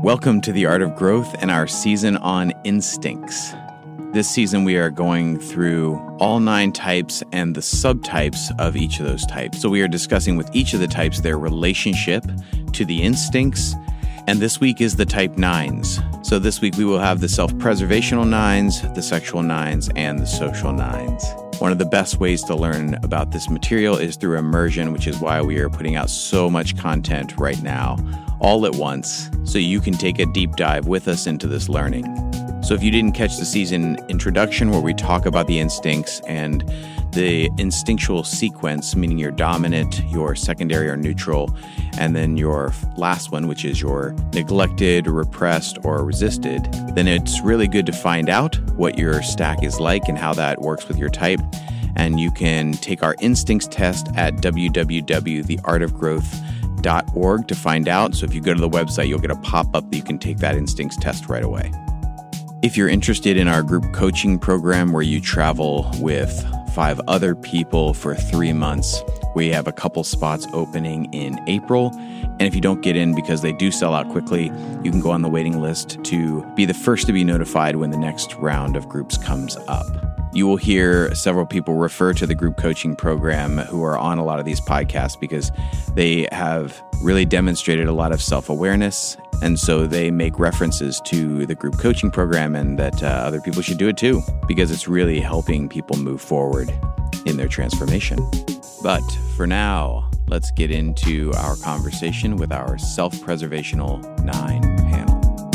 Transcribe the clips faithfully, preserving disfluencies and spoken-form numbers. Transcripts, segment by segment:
Welcome to The Art of Growth and our season on instincts. This season we are going through all nine types and the subtypes of each of those types. So we are discussing with each of the types their relationship to the instincts. And this week is the type nines. So this week we will have the self-preservational nines, the sexual nines, and the social nines. One of the best ways to learn about this material is through immersion, which is why we are putting out so much content right now, all at once, so you can take a deep dive with us into this learning. So if you didn't catch the season introduction where we talk about the instincts and the instinctual sequence, meaning your dominant, your secondary or neutral, and then your last one, which is your neglected, repressed, or resisted, then it's really good to find out what your stack is like and how that works with your type. And you can take our instincts test at w w w dot the art of growth dot org to find out. So if you go to the website, you'll get a pop-up that you can take that instincts test right away. If you're interested in our group coaching program where you travel with five other people for three months, we have a couple spots opening in April. And if you don't get in because they do sell out quickly, you can go on the waiting list to be the first to be notified when the next round of groups comes up. You will hear several people refer to the group coaching program who are on a lot of these podcasts because they have really demonstrated a lot of self-awareness. And so they make references to the group coaching program and that uh, other people should do it too, because it's really helping people move forward in their transformation. But for now, let's get into our conversation with our self-preservational nine panel.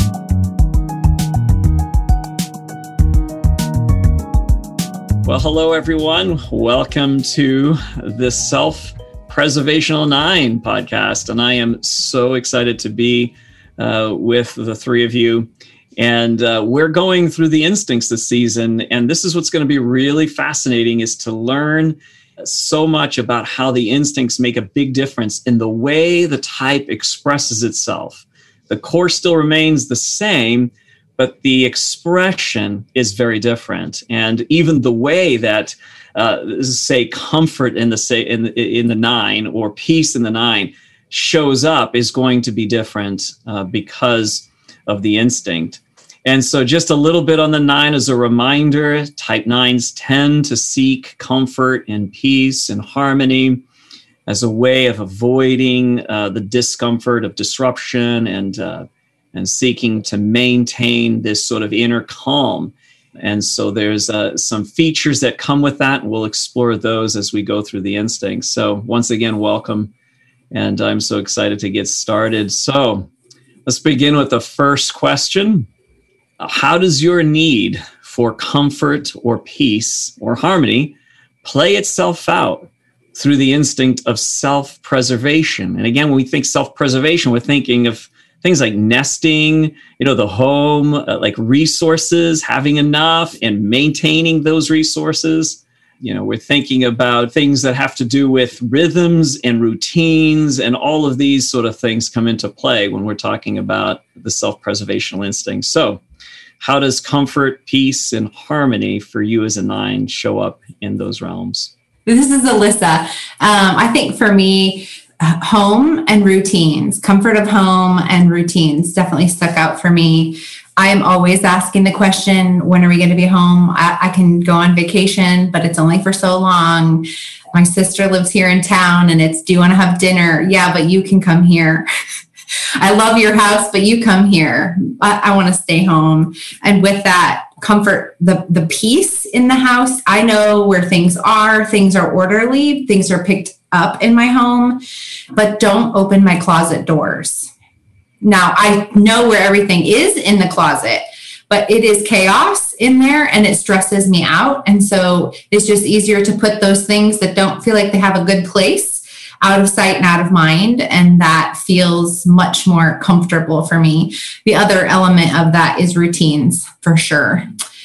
Well, hello, everyone. Welcome to the Self-Preservational Nine podcast. And I am so excited to be uh, with the three of you. And uh, we're going through the instincts this season. And this is what's going to be really fascinating, is to learn so much about how the instincts make a big difference in the way the type expresses itself. The core still remains the same, but the expression is very different. And even the way that, uh, say, comfort in the say in the, in the nine or peace in the nine shows up is going to be different uh, because of the instinct. And so just a little bit on the nine as a reminder, type nines tend to seek comfort and peace and harmony as a way of avoiding uh, the discomfort of disruption and uh, and seeking to maintain this sort of inner calm. And so there's uh, some features that come with that, and we'll explore those as we go through the instincts. So once again, welcome, and I'm so excited to get started. So let's begin with the first question. How does your need for comfort or peace or harmony play itself out through the instinct of self-preservation? And again, when we think self-preservation, we're thinking of things like nesting, you know, the home, uh, like resources, having enough and maintaining those resources. You know, we're thinking about things that have to do with rhythms and routines, and all of these sort of things come into play when we're talking about the self-preservational instinct. So how does comfort, peace, and harmony for you as a nine show up in those realms? This is Alyssa. Um, I think for me, home and routines, comfort of home and routines definitely stuck out for me. I am always asking the question, when are we going to be home? I, I can go on vacation, but it's only for so long. My sister lives here in town and it's, do you want to have dinner? Yeah, but you can come here. I love your house, but you come here. I, I want to stay home. And with that comfort, the, the peace in the house, I know where things are. Things are orderly. Things are picked up in my home, but don't open my closet doors. Now, I know where everything is in the closet, but it is chaos in there and it stresses me out. And so it's just easier to put those things that don't feel like they have a good place out of sight and out of mind. And that feels much more comfortable for me. The other element of that is routines, for sure.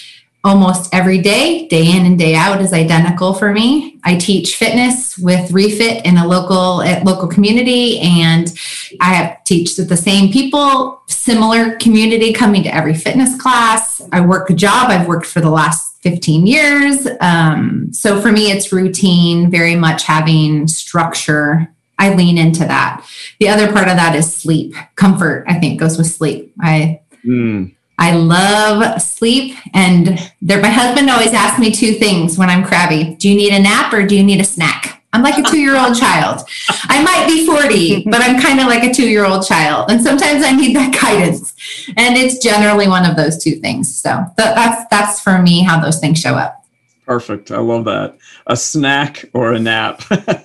Almost every day, day in and day out, is identical for me. I teach fitness with Refit in a local at local community, and I have teach with the same people, similar community coming to every fitness class. I work a job I've worked for the last fifteen years. Um, so for me, it's routine, very much having structure I lean into that. The other part of that is sleep. Comfort, I think, goes with sleep. I mm. I love sleep. And there, my husband always asks me two things when I'm crabby. Do you need a nap or do you need a snack? I'm like a two-year-old child. I might be forty, but I'm kind of like a two-year-old child. And sometimes I need that guidance. And it's generally one of those two things. So th- that's that's for me how those things show up. Perfect. I love that. A snack or a nap.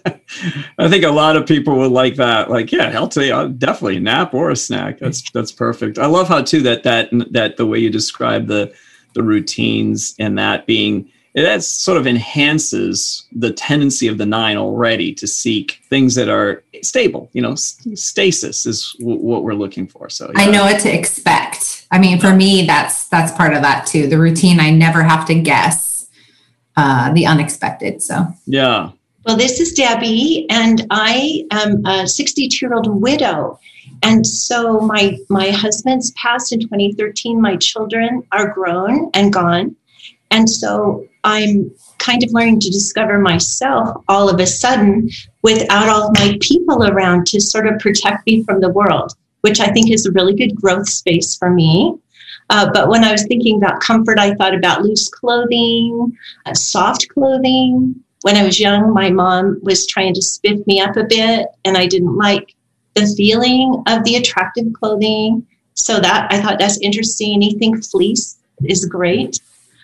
I think a lot of people would like that. Like, yeah, I'll tell you, I'll definitely a nap or a snack. That's that's perfect. I love how too that that that the way you describe the the routines and that being that sort of enhances the tendency of the nine already to seek things that are stable. You know, stasis is w- what we're looking for. So yeah. I know what to expect. I mean, for me, that's that's part of that too. The routine, I never have to guess. Uh, the unexpected. So, yeah. Well, this is Debbie, and I am a sixty-two-year-old widow. And so my my husband's passed in twenty thirteen. My children are grown and gone. And so I'm kind of learning to discover myself all of a sudden without all of my people around to sort of protect me from the world, which I think is a really good growth space for me. Uh, but when I was thinking about comfort, I thought about loose clothing, uh, soft clothing. When I was young, my mom was trying to spiff me up a bit, and I didn't like the feeling of the attractive clothing. So that I thought that's interesting. Anything fleece is great.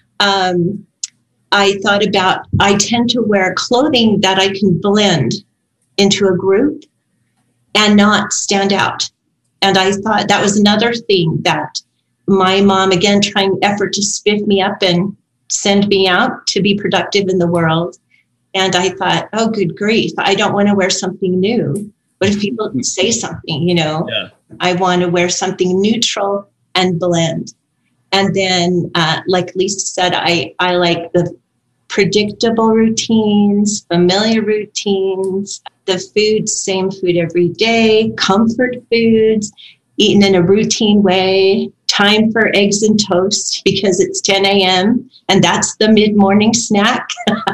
Um, I thought about, I tend to wear clothing that I can blend into a group and not stand out. And I thought that was another thing that my mom, again, trying effort to spiff me up and send me out to be productive in the world. And I thought, oh, good grief, I don't want to wear something new. What if people say something, you know? Yeah. I want to wear something neutral and blend. And then, uh, like Lisa said, I, I like the predictable routines, familiar routines, the food, same food every day, comfort foods, eaten in a routine way. Time for eggs and toast because it's ten a.m. and that's the mid-morning snack.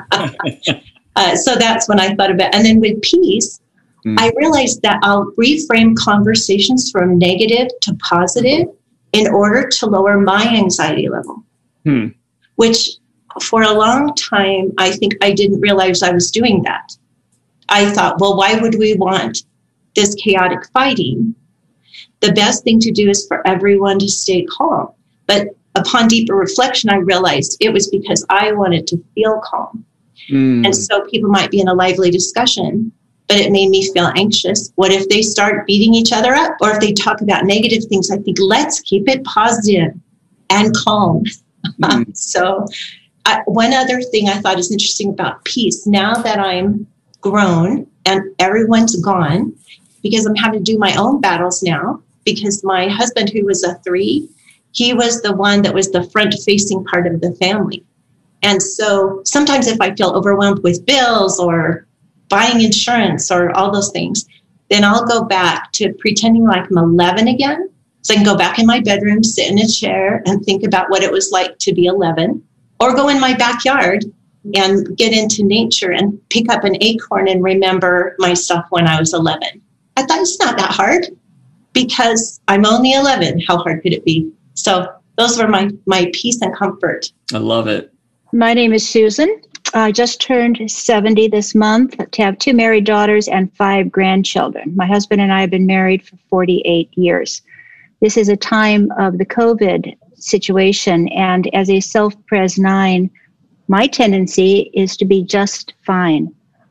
uh, so that's when I thought about it. And then with peace, mm. I realized that I'll reframe conversations from negative to positive in order to lower my anxiety level, mm. which for a long time, I think I didn't realize I was doing that. I thought, well, why would we want this chaotic fighting? The best thing to do is for everyone to stay calm. But upon deeper reflection, I realized it was because I wanted to feel calm. Mm. And so people might be in a lively discussion, but it made me feel anxious. What if they start beating each other up? Or if they talk about negative things? I think, let's keep it positive and calm. Mm. so I, one other thing I thought is interesting about peace, now that I'm grown and everyone's gone, because I'm having to do my own battles now, because my husband, who was a three, he was the one that was the front-facing part of the family. And so sometimes if I feel overwhelmed with bills or buying insurance or all those things, then I'll go back to pretending like I'm eleven again. So I can go back in my bedroom, sit in a chair, and think about what it was like to be eleven, or go in my backyard and get into nature and pick up an acorn and remember myself when I was eleven. I thought it's not that hard because I'm only eleven. How hard could it be? So those were my, my peace and comfort. I love it. My name is Susan. I just turned seventy this month to have two married daughters and five grandchildren. My husband and I have been married for forty-eight years. This is a time of the COVID situation. And as a self-pres nine, my tendency is to be just fine.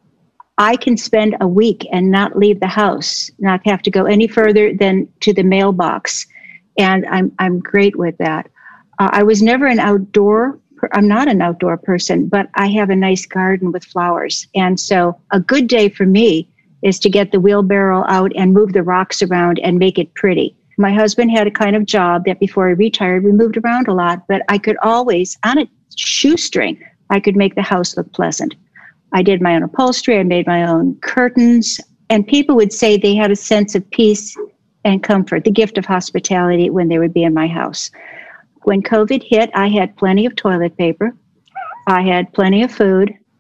I can spend a week and not leave the house, not have to go any further than to the mailbox. And I'm I'm great with that. Uh, I was never an outdoor, per- I'm not an outdoor person, but I have a nice garden with flowers. And so a good day for me is to get the wheelbarrow out and move the rocks around and make it pretty. My husband had a kind of job that before he retired, we moved around a lot, but I could always, on a shoestring, I could make the house look pleasant. I did my own upholstery, I made my own curtains, and people would say they had a sense of peace and comfort, the gift of hospitality when they would be in my house. When COVID hit, I had plenty of toilet paper. I had plenty of food.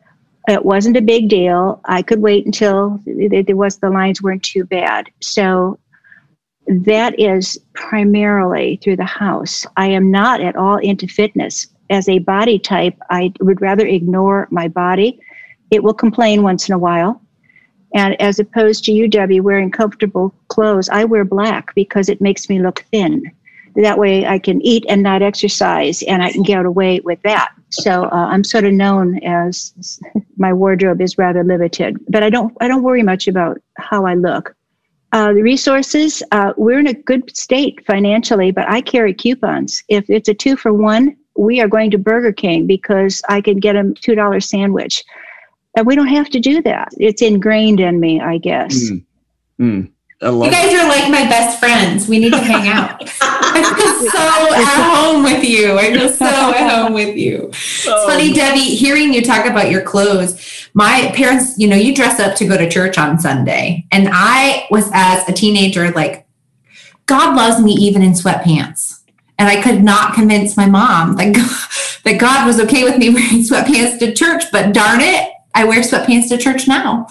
It wasn't a big deal. I could wait until there was the lines weren't too bad. So that is primarily through the house. I am not at all into fitness. As a body type, I would rather ignore my body. It will complain once in a while. And as opposed to you, Debbie, wearing comfortable clothes, I wear black because it makes me look thin. That way I can eat and not exercise, and I can get away with that. So uh, I'm sort of known as my wardrobe is rather limited, but I don't I don't worry much about how I look. Uh, the resources, uh, we're in a good state financially, but I carry coupons. If it's a two for one, we are going to Burger King because I can get a two dollar sandwich. And we don't have to do that. It's ingrained in me, I guess. Mm. Mm. I love you guys it. Are like my best friends. We need to hang out. I feel so at home with you. I feel so at home with you. It's um, funny, Debbie, hearing you talk about your clothes. My parents, you know, you dress up to go to church on Sunday. And I was, as a teenager, like, God loves me even in sweatpants. And I could not convince my mom that, that God was okay with me wearing sweatpants to church. But darn it, I wear sweatpants to church now.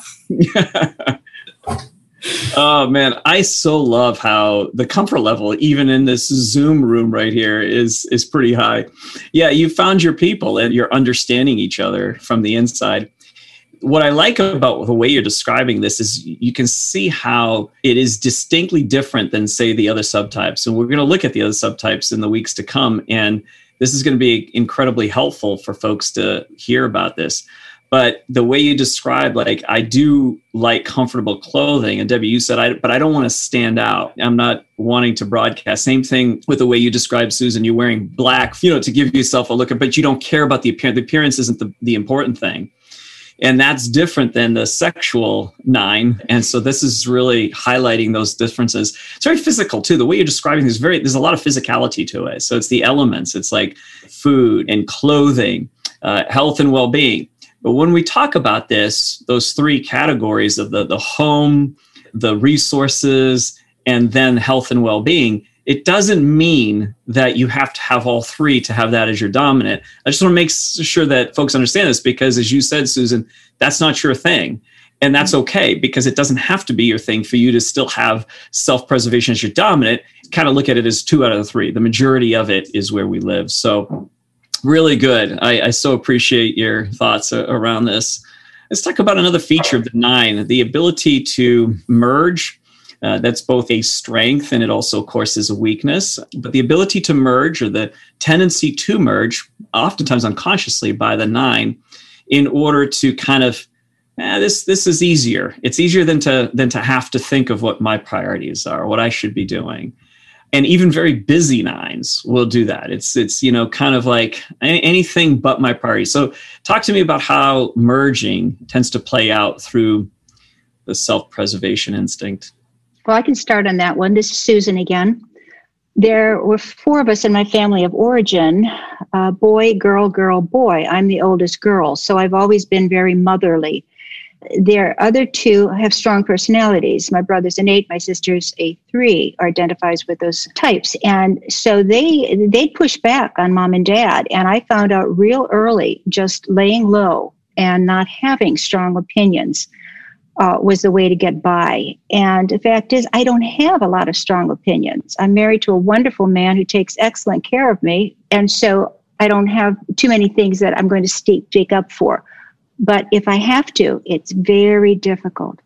Oh man, I so love how the comfort level, even in this Zoom room right here, is is pretty high. Yeah, you found your people and you're understanding each other from the inside. What I like about the way you're describing this is you can see how it is distinctly different than, say, the other subtypes. And we're going to look at the other subtypes in the weeks to come. And this is going to be incredibly helpful for folks to hear about this. But the way you describe, like, I do like comfortable clothing. And Debbie, you said, I, but I don't want to stand out. I'm not wanting to broadcast. Same thing with the way you describe, Susan, you're wearing black, you know, to give yourself a look, but you don't care about the appearance. The appearance isn't the, the important thing. And that's different than the sexual nine. And so this is really highlighting those differences. It's very physical too. The way you're describing this, very, there's a lot of physicality to it. So it's the elements. It's like food and clothing, uh, health and well-being. But when we talk about this, those three categories of the, the home, the resources, and then health and well-being, it doesn't mean that you have to have all three to have that as your dominant. I just want to make sure that folks understand this because, as you said, Susan, that's not your thing. And that's okay because it doesn't have to be your thing for you to still have self-preservation as your dominant. Kind of look at it as two out of the three. The majority of it is where we live. So really good. I, I so appreciate your thoughts around this. Let's talk about another feature of the nine, the ability to merge. Uh, that's both a strength and it also, of course, is a weakness. But the ability to merge, or the tendency to merge, oftentimes unconsciously by the nine, in order to kind of, eh, this this is easier. It's easier than to than to have to think of what my priorities are, what I should be doing. And even very busy nines will do that. It's, it's you know, kind of like anything but my priorities. So talk to me about how merging tends to play out through the self-preservation instinct. Well, I can start on that one. This is Susan again. There were four of us in my family of origin, uh, boy, girl, girl, boy. I'm the oldest girl, so I've always been very motherly. Their other two have strong personalities. My brother's an eight, my sister's a three, or identifies with those types. And so they they push back on mom and dad. And I found out real early, just laying low and not having strong opinions uh, was the way to get by. And the fact is, I don't have a lot of strong opinions. I'm married to a wonderful man who takes excellent care of me. And so I don't have too many things that I'm going to speak up for. But if I have to, it's very difficult,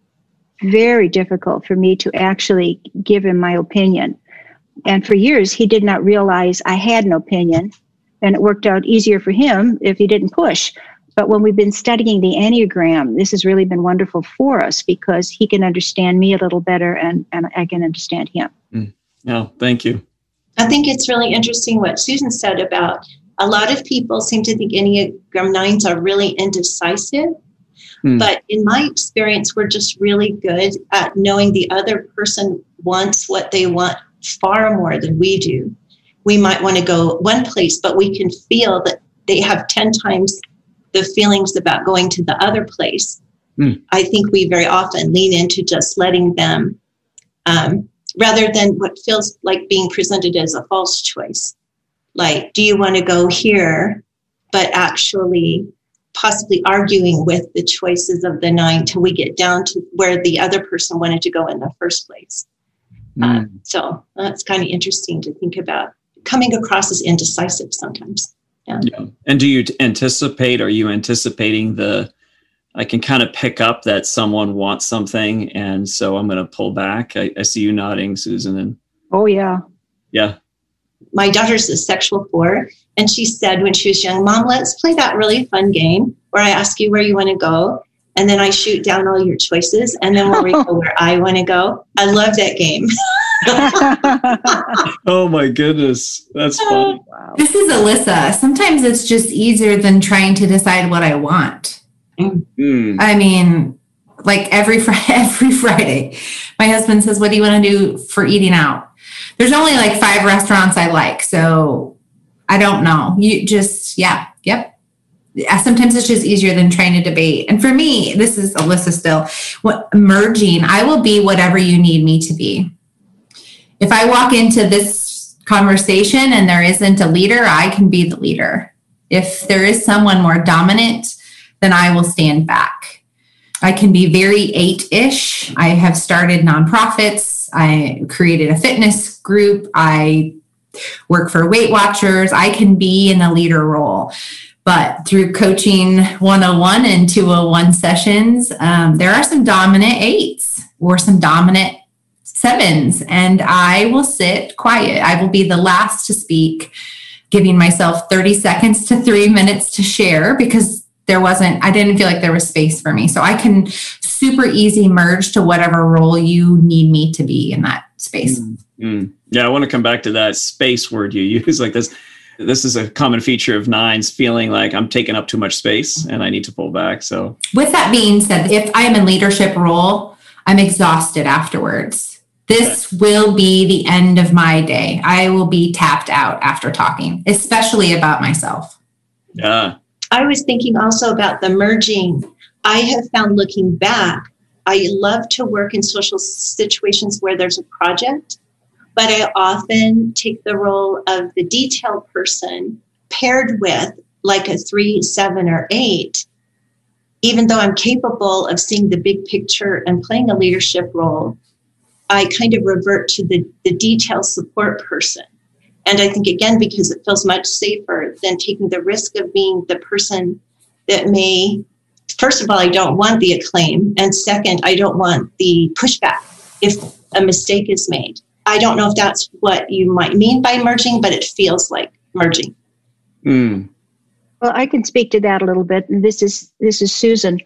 very difficult for me to actually give him my opinion. And for years, he did not realize I had an opinion, and it worked out easier for him if he didn't push. But when we've been studying the Enneagram, this has really been wonderful for us because he can understand me a little better and, and I can understand him. Mm. Oh, thank you. I think it's really interesting what Susan said about a lot of people seem to think Enneagram nines are really indecisive. Hmm. But in my experience, we're just really good at knowing the other person wants what they want far more than we do. We might want to go one place, but we can feel that they have ten times the feelings about going to the other place. Hmm. I think we very often lean into just letting them, um, rather than what feels like being presented as a false choice. Like, do you want to go here? But actually, possibly arguing with the choices of the nine till we get down to where the other person wanted to go in the first place. Mm. Uh, so that's kind of interesting to think about, coming across as indecisive sometimes. Yeah. yeah. And do you anticipate, are you anticipating the, I can kind of pick up that someone wants something, and so I'm going to pull back? I, I see you nodding, Susan. And oh, yeah. Yeah. My daughter's a sexual four, and she said when she was young, Mom, let's play that really fun game where I ask you where you want to go, and then I shoot down all your choices, and then we'll go where I want to go. I love that game. Oh my goodness. That's funny. Wow. This is Alyssa. Sometimes it's just easier than trying to decide what I want. Mm. I mean, like every fr- every Friday, my husband says, what do you want to do for eating out? There's only like five restaurants I like, so I don't know. You just, yeah, yep. Sometimes it's just easier than trying to debate. And for me, this is Alyssa still, what, merging, I will be whatever you need me to be. If I walk into this conversation and there isn't a leader, I can be the leader. If there is someone more dominant, then I will stand back. I can be very eight-ish. I have started nonprofits. I created a fitness group. I work for Weight Watchers. I can be in a leader role. But through coaching one oh one and two oh one sessions, um, there are some dominant eights or some dominant sevens, and I will sit quiet. I will be the last to speak, giving myself thirty seconds to three minutes to share, because there wasn't, I didn't feel like there was space for me. So I can super easy merge to whatever role you need me to be in that space. Mm-hmm. Yeah, I want to come back to that space word you use. Like this, this is a common feature of nines, feeling like I'm taking up too much space and I need to pull back. So with that being said, if I'm in leadership role, I'm exhausted afterwards. This will be the end of my day. I will be tapped out after talking, especially about myself. Yeah. I was thinking also about the merging. I have found, looking back, I love to work in social situations where there's a project, but I often take the role of the detail person paired with like a three, seven, or eight. Even though I'm capable of seeing the big picture and playing a leadership role, I kind of revert to the, the detail support person. And I think, again, because it feels much safer than taking the risk of being the person that may, first of all, I don't want the acclaim. And second, I don't want the pushback if a mistake is made. I don't know if that's what you might mean by merging, but it feels like merging. Mm. Well, I can speak to that a little bit. And this is this is Susan.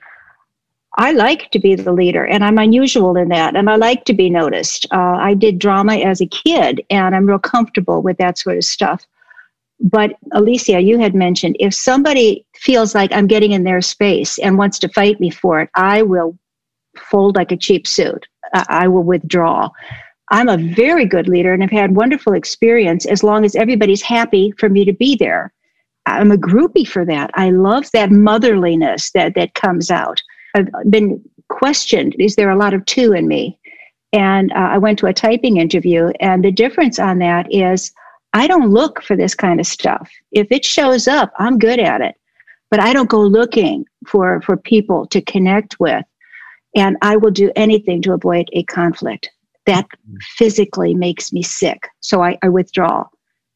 I like to be the leader, and I'm unusual in that, and I like to be noticed. Uh, I did drama as a kid, and I'm real comfortable with that sort of stuff. But Alicia, you had mentioned, if somebody feels like I'm getting in their space and wants to fight me for it, I will fold like a cheap suit. I, I will withdraw. I'm a very good leader and have had wonderful experience as long as everybody's happy for me to be there. I'm a groupie for that. I love that motherliness that, that comes out. I've been questioned, is there a lot of two in me? And uh, I went to a typing interview, and the difference on that is I don't look for this kind of stuff. If it shows up, I'm good at it. But I don't go looking for, for people to connect with. And I will do anything to avoid a conflict. That physically makes me sick. So I, I withdraw.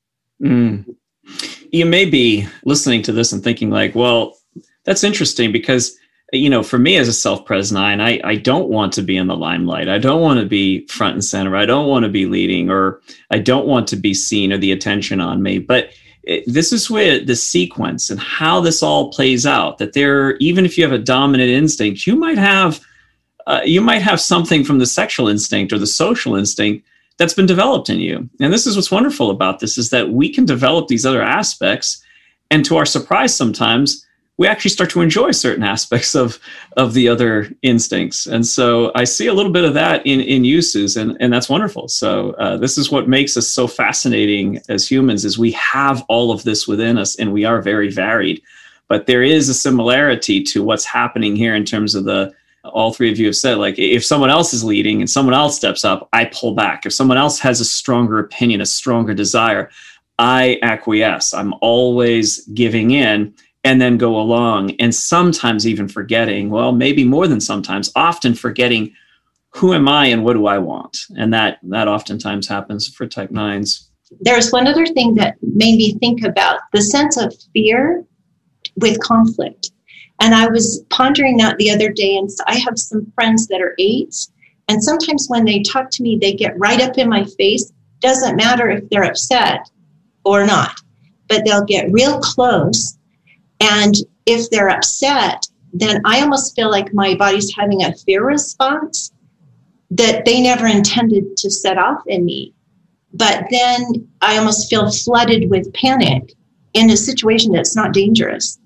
Mm. You may be listening to this and thinking like, well, that's interesting because, you know, for me as a self-pres nine, I, I don't want to be in the limelight. I don't want to be front and center. I don't want to be leading, or I don't want to be seen or the attention on me. But it, this is where the sequence and how this all plays out, that there, even if you have a dominant instinct, you might have, uh, you might have something from the sexual instinct or the social instinct that's been developed in you. And this is what's wonderful about this, is that we can develop these other aspects. And to our surprise, sometimes we actually start to enjoy certain aspects of, of the other instincts. And so I see a little bit of that in, in you, Susan, and that's wonderful. So uh, this is what makes us so fascinating as humans, is we have all of this within us and we are very varied. But there is a similarity to what's happening here in terms of the, all three of you have said, like, if someone else is leading and someone else steps up, I pull back. If someone else has a stronger opinion, a stronger desire, I acquiesce. I'm always giving in. and then go along, and sometimes even forgetting, well, maybe more than sometimes, often forgetting, who am I and what do I want? And that that oftentimes happens for type nines. There's one other thing that made me think about the sense of fear with conflict. And I was pondering that the other day, and so I have some friends that are eights, and sometimes when they talk to me, they get right up in my face. Doesn't matter if they're upset or not, but they'll get real close. And if they're upset, then I almost feel like my body's having a fear response that they never intended to set off in me. But then I almost feel flooded with panic in a situation that's not dangerous.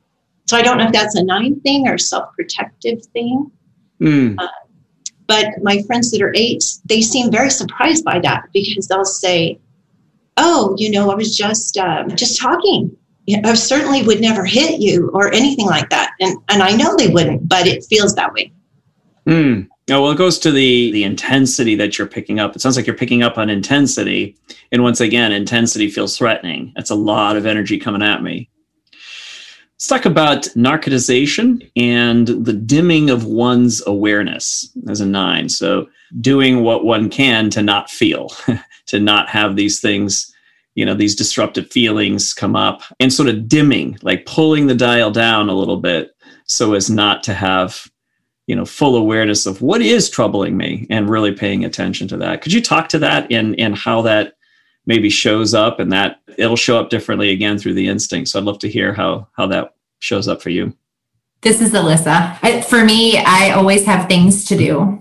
So I don't know if that's a nine thing or self-protective thing. Mm. Uh, but my friends that are eights, they seem very surprised by that, because they'll say, oh, you know, I was just uh, just talking. I certainly would never hit you or anything like that. And and I know they wouldn't, but it feels that way. Mm. Oh, well, it goes to the the intensity that you're picking up. It sounds like you're picking up on intensity. And once again, intensity feels threatening. That's a lot of energy coming at me. Let's talk about narcotization and the dimming of one's awareness as a nine. So doing what one can to not feel, to not have these things, you know, these disruptive feelings come up, and sort of dimming, like pulling the dial down a little bit so as not to have, you know, full awareness of what is troubling me and really paying attention to that. Could you talk to that and, and how that maybe shows up, and that it'll show up differently again through the instinct? So I'd love to hear how, how that shows up for you. This is Alyssa. I, for me, I always have things to do.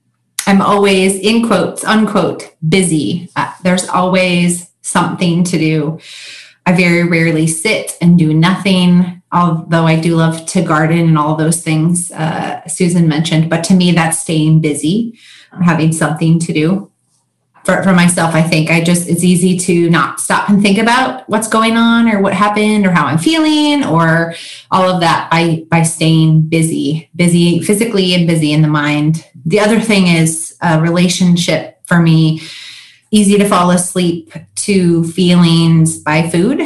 I'm always, in quotes, unquote, busy. Uh, there's always something to do. I very rarely sit and do nothing, although I do love to garden and all those things uh, Susan mentioned. But to me, that's staying busy, having something to do. For, for myself, I think I just, it's easy to not stop and think about what's going on or what happened or how I'm feeling or all of that by, by staying busy, busy physically and busy in the mind. The other thing is a relationship for me, easy to fall asleep to feelings by food.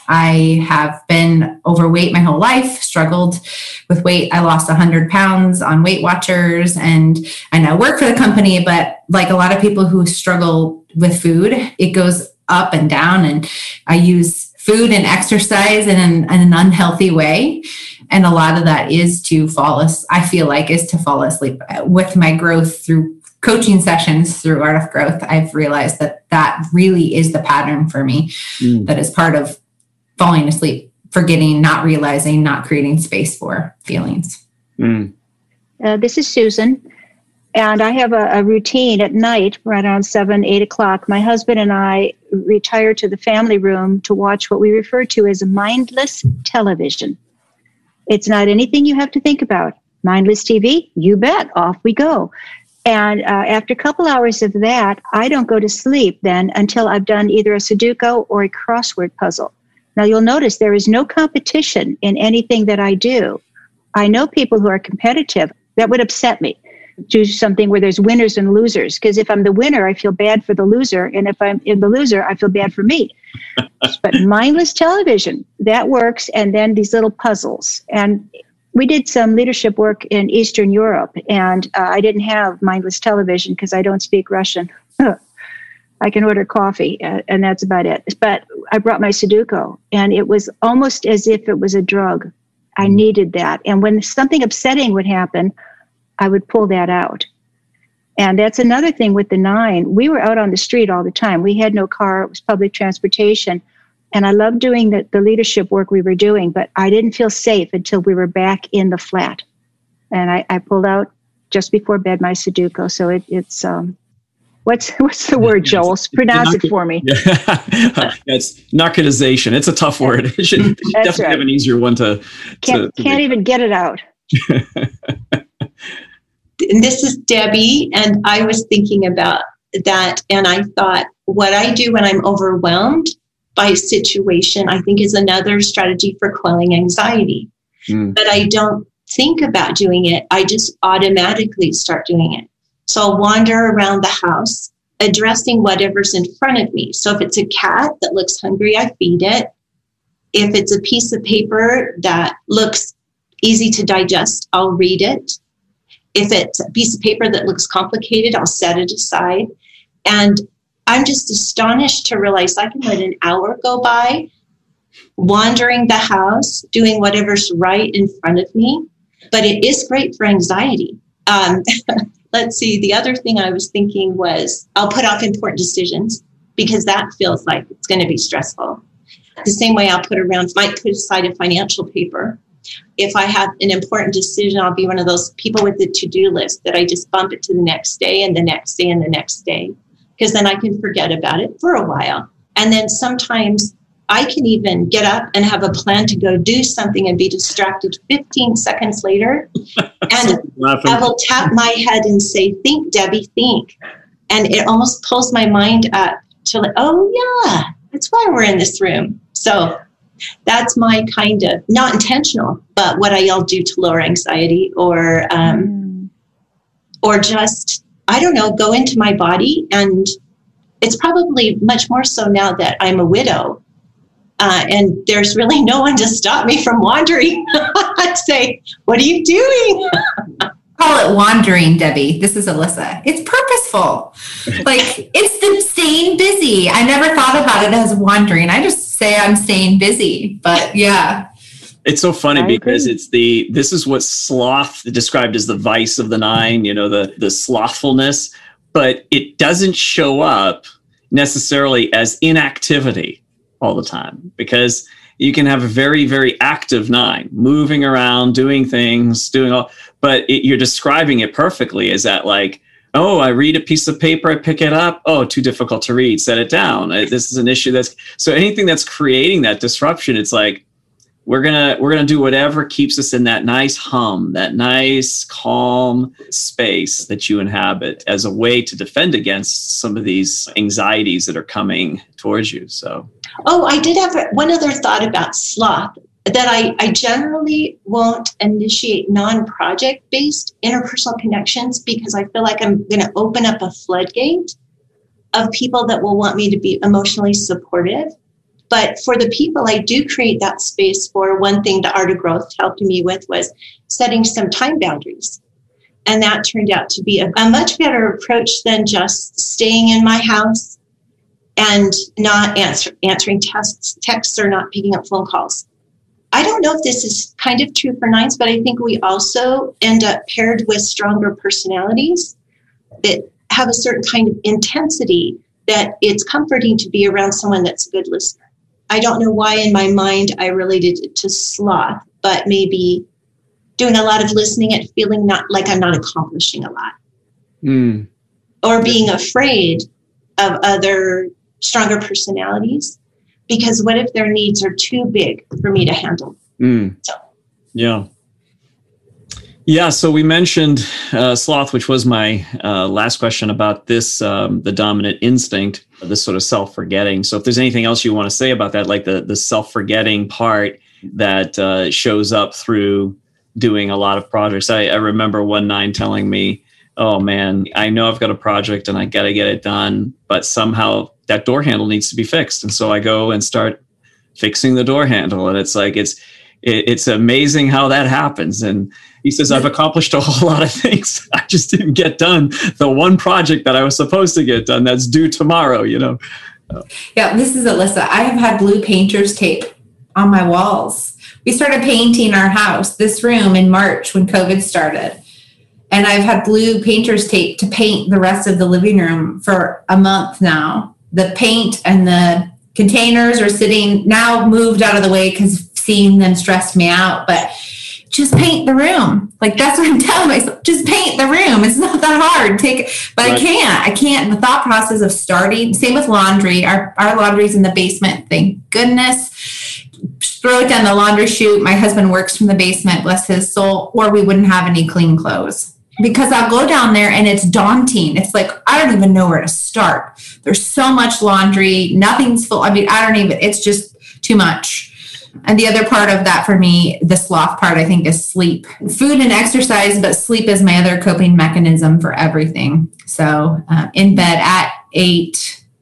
I have been overweight my whole life, struggled with weight. I lost one hundred pounds on Weight Watchers, and I now work for the company, but like a lot of people who struggle with food, it goes up and down, and I use food and exercise in an, in an unhealthy way. And a lot of that is to fall asleep, I feel like is to fall asleep. With my growth through coaching sessions through Art of Growth, I've realized that that really is the pattern for me. Mm. That is part of falling asleep, forgetting, not realizing, not creating space for feelings. Mm. Uh, this is Susan, and I have a, a routine at night, right around seven, eight o'clock. My husband and I retire to the family room to watch what we refer to as mindless television. It's not anything you have to think about. Mindless T V, you bet, off we go. And uh, after a couple hours of that, I don't go to sleep then until I've done either a Sudoku or a crossword puzzle. Now, you'll notice there is no competition in anything that I do. I know people who are competitive. That would upset me. Do something where there's winners and losers, because if I'm the winner, I feel bad for the loser. And if I'm in the loser, I feel bad for me. But mindless television, that works. And then these little puzzles. And we did some leadership work in Eastern Europe, and uh, I didn't have mindless television because I don't speak Russian. I can order coffee, uh, and that's about it. But I brought my Sudoku, and it was almost as if it was a drug. I needed that. And when something upsetting would happen, I would pull that out. And that's another thing with the nine. We were out on the street all the time. We had no car. It was public transportation. And I loved doing the, the leadership work we were doing, but I didn't feel safe until we were back in the flat. And I, I pulled out just before bed my Sudoku. So it, it's... um. What's what's the word, Joel? Pronounce it for me. Yeah. It's narcotization. It's a tough word. It should you definitely right. have an easier one to Can't, to, to can't even get it out. And this is Debbie, and I was thinking about that, and I thought what I do when I'm overwhelmed by a situation, I think is another strategy for quelling anxiety. Mm. But I don't think about doing it. I just automatically start doing it. So I'll wander around the house, addressing whatever's in front of me. So if it's a cat that looks hungry, I feed it. If it's a piece of paper that looks easy to digest, I'll read it. If it's a piece of paper that looks complicated, I'll set it aside. And I'm just astonished to realize I can let an hour go by wandering the house, doing whatever's right in front of me. But it is great for anxiety. Um, let's see. The other thing I was thinking was I'll put off important decisions because that feels like it's going to be stressful. The same way I'll put around, might put aside a financial paper. If I have an important decision, I'll be one of those people with the to-do list that I just bump it to the next day and the next day and the next day, because then I can forget about it for a while. And then sometimes I can even get up and have a plan to go do something and be distracted fifteen seconds later. And I will tap my head and say, think, Debbie, think. And it almost pulls my mind up to like, oh, yeah, that's why we're in this room. So that's my kind of, not intentional, but what I'll do to lower anxiety or, um, mm. or just, I don't know, go into my body. And it's probably much more so now that I'm a widow. Uh, and there's really no one to stop me from wandering. I'd say, what are you doing? Call it wandering, Debbie. This is Alyssa. It's purposeful. Like, it's the staying busy. I never thought about it as wandering. I just say I'm staying busy. But yeah. It's so funny I because agree. it's the, this is what sloth described as the vice of the nine, you know, the, the slothfulness, but it doesn't show up necessarily as inactivity all the time, because you can have a very, very active nine, moving around, doing things, doing all, but it, you're describing it perfectly. Is that like, oh, I read a piece of paper, I pick it up. Oh, too difficult to read, set it down. Uh, This is an issue that's, so anything that's creating that disruption, it's like, we're gonna we're gonna do whatever keeps us in that nice hum, that nice calm space that you inhabit, as a way to defend against some of these anxieties that are coming towards you. So, oh, I did have one other thought about sloth, that I, I generally won't initiate non-project based interpersonal connections because I feel like I'm going to open up a floodgate of people that will want me to be emotionally supportive. But for the people I do create that space for, one thing the Art of Growth helped me with was setting some time boundaries. And that turned out to be a, a much better approach than just staying in my house and not answer, answering texts, texts or not picking up phone calls. I don't know if this is kind of true for nines, but I think we also end up paired with stronger personalities that have a certain kind of intensity that it's comforting to be around someone that's a good listener. I don't know why in my mind I related it to sloth, but maybe doing a lot of listening and feeling not like I'm not accomplishing a lot. Mm. Or being afraid of other stronger personalities, because what if their needs are too big for me to handle? Mm. So. Yeah. Yeah, so we mentioned uh, sloth, which was my uh, last question about this, um, the dominant instinct, this sort of self-forgetting. So if there's anything else you want to say about that, like the, the self-forgetting part that uh, shows up through doing a lot of projects. I, I remember one nine telling me, oh man, I know I've got a project and I got to get it done, but somehow that door handle needs to be fixed. And so I go and start fixing the door handle. And it's like, it's, it, it's amazing how that happens. And he says, I've accomplished a whole lot of things. I just didn't get done the one project that I was supposed to get done that's due tomorrow, you know? Yeah, this is Alyssa. I have had blue painter's tape on my walls. We started painting our house, this room, in March when COVID started. And I've had blue painter's tape to paint the rest of the living room for a month now. The paint and the containers are sitting, now moved out of the way because seeing them stressed me out. But just paint the room. Like, that's what I'm telling myself. Just paint the room. It's not that hard. Take it. But right. I can't. I can't. The thought process of starting, same with laundry. Our, our laundry's in the basement. Thank goodness. Throw it down the laundry chute. My husband works from the basement, bless his soul, or we wouldn't have any clean clothes. Because I'll go down there and it's daunting. It's like, I don't even know where to start. There's so much laundry. Nothing's full. I mean, I don't even, it's just too much. And the other part of that for me, the sloth part, I think, is sleep. Food and exercise, but sleep is my other coping mechanism for everything. So uh, in bed at eight,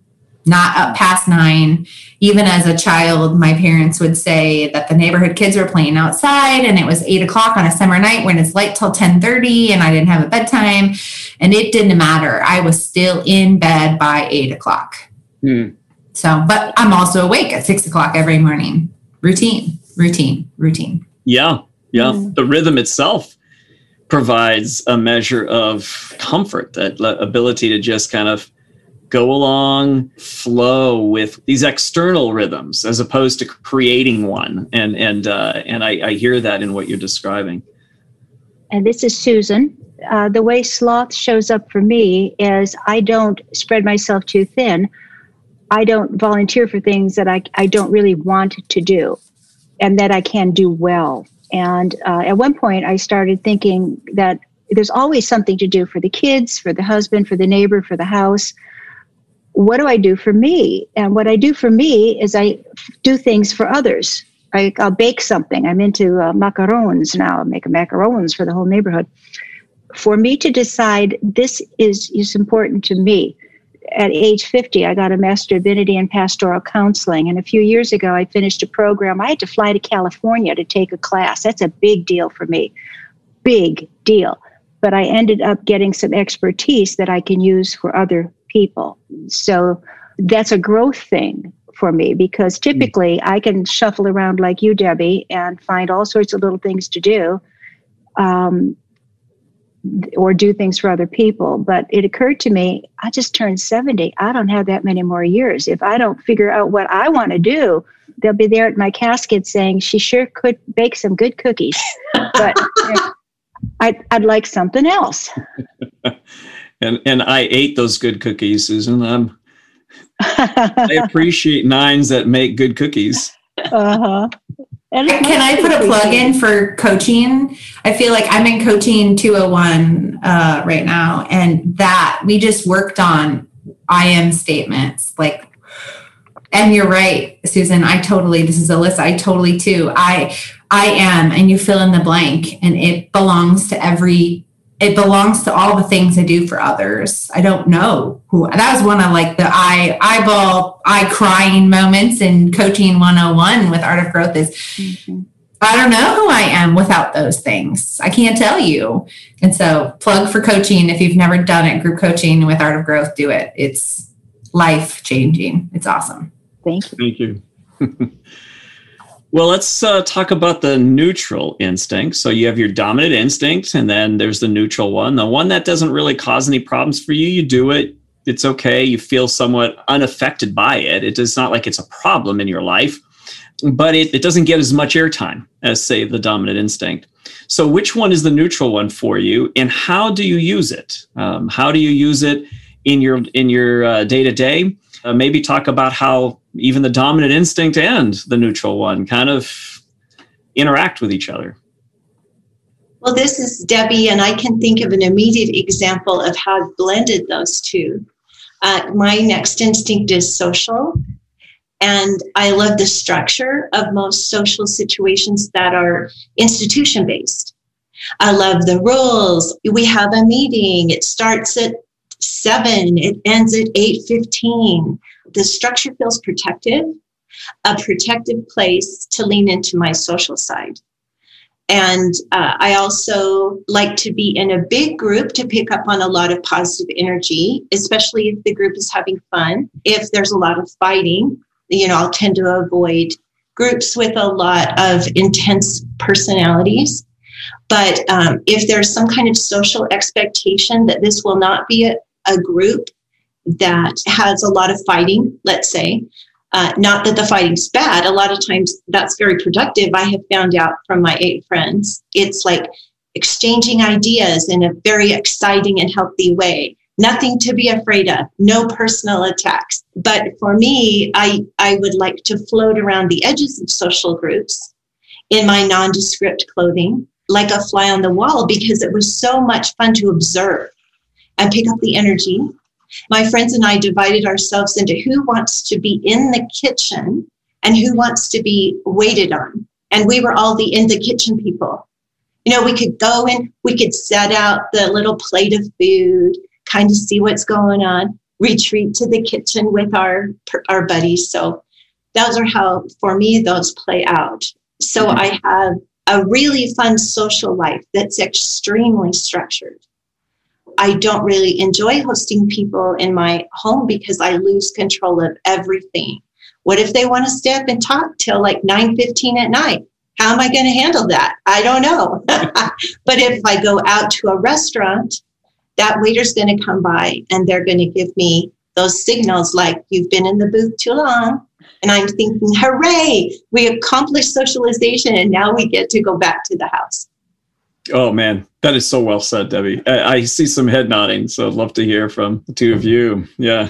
not up past nine. Even as a child, my parents would say that the neighborhood kids were playing outside and it was eight o'clock on a summer night when it's light till ten thirty and I didn't have a bedtime. And it didn't matter. I was still in bed by eight o'clock. Hmm. So, but I'm also awake at six o'clock every morning. Routine, routine, routine. Yeah, yeah. Mm. The rhythm itself provides a measure of comfort, that ability to just kind of go along, flow with these external rhythms as opposed to creating one. And and uh, and I, I hear that in what you're describing. And this is Susan. Uh, the way sloth shows up for me is I don't spread myself too thin. I don't volunteer for things that I, I don't really want to do and that I can do well. And uh, at one point, I started thinking that there's always something to do for the kids, for the husband, for the neighbor, for the house. What do I do for me? And what I do for me is I do things for others. I, I'll bake something. I'm into uh, macarons now. I make macarons for the whole neighborhood. For me to decide this is, is important to me. At age fifty, I got a Master of Divinity in Pastoral Counseling. And a few years ago, I finished a program. I had to fly to California to take a class. That's a big deal for me. Big deal. But I ended up getting some expertise that I can use for other people. So that's a growth thing for me, because typically I can shuffle around like you, Debbie, and find all sorts of little things to do. Um, or do things for other people. But it occurred to me, I just turned seventy. I don't have that many more years. If I don't figure out what I want to do, they'll be there at my casket saying, she sure could bake some good cookies. But I'd, I'd like something else. and and I ate those good cookies, Susan. Um, I appreciate nines that make good cookies. Uh-huh. And can I put a plug in for coaching? I feel like I'm in coaching two oh one uh, right now. And that we just worked on I am statements. Like, and you're right, Susan, I totally, this is Alyssa, I totally too. I, I am, and you fill in the blank, and it belongs to every, it belongs to all the things I do for others. I don't know who, that was one of like the eye, eyeball, eye crying moments in coaching one oh one with Art of Growth is, mm-hmm. I don't know who I am without those things. I can't tell you. And so plug for coaching. If you've never done it, group coaching with Art of Growth, do it. It's life changing. It's awesome. Thank you. Thank you. Well, let's uh, talk about the neutral instinct. So you have your dominant instinct, and then there's the neutral one. The one that doesn't really cause any problems for you, you do it. It's okay. You feel somewhat unaffected by it. It's not like it's a problem in your life, but it, it doesn't get as much airtime as, say, the dominant instinct. So which one is the neutral one for you, and how do you use it? Um, how do you use it in your in your uh, day-to-day? Uh, maybe talk about how even the dominant instinct and the neutral one kind of interact with each other. Well, this is Debbie, and I can think of an immediate example of how I've blended those two. Uh, my next instinct is social, and I love the structure of most social situations that are institution-based. I love the rules. We have a meeting. It starts at seven. It ends at eight fifteen. The structure feels protective, a protective place to lean into my social side. And uh, I also like to be in a big group to pick up on a lot of positive energy, especially if the group is having fun. If there's a lot of fighting, you know, I'll tend to avoid groups with a lot of intense personalities. But um, if there's some kind of social expectation that this will not be a, a group that has a lot of fighting, let's say, uh, not that the fighting's bad. A lot of times that's very productive. I have found out from my eight friends. It's like exchanging ideas in a very exciting and healthy way. Nothing to be afraid of. No personal attacks. But for me, I, I would like to float around the edges of social groups in my nondescript clothing, like a fly on the wall, because it was so much fun to observe and pick up the energy. My friends and I divided ourselves into who wants to be in the kitchen and who wants to be waited on. And we were all the in the kitchen people. You know, we could go in, we could set out the little plate of food, kind of see what's going on. retreat to the kitchen with our our buddies. So those are how, for me, those play out. So mm-hmm. I have a really fun social life that's extremely structured. I don't really enjoy hosting people in my home because I lose control of everything. What if they want to stay up and talk till like nine fifteen at night? How am I going to handle that? I don't know. But if I go out to a restaurant, that waiter's going to come by and they're going to give me those signals like, you've been in the booth too long. And I'm thinking, hooray, we accomplished socialization and now we get to go back to the house. Oh, man, that is so well said, Debbie. I, I see some head nodding, so I'd love to hear from the two of you. Yeah.